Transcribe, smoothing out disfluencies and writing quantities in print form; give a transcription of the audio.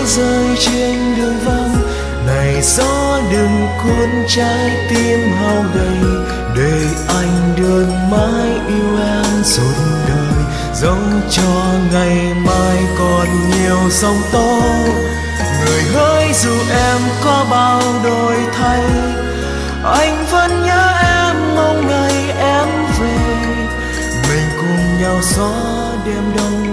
rơi trên đường vắng. Này gió đừng cuốn trái tim hao gầy, để anh đơn mãi yêu em suốt đời, dẫu cho ngày mai còn nhiều sóng tố. Người hỡi dù em có bao đổi thay, anh vẫn nhớ em, mong ngày em về, mình cùng nhau xóa đêm đông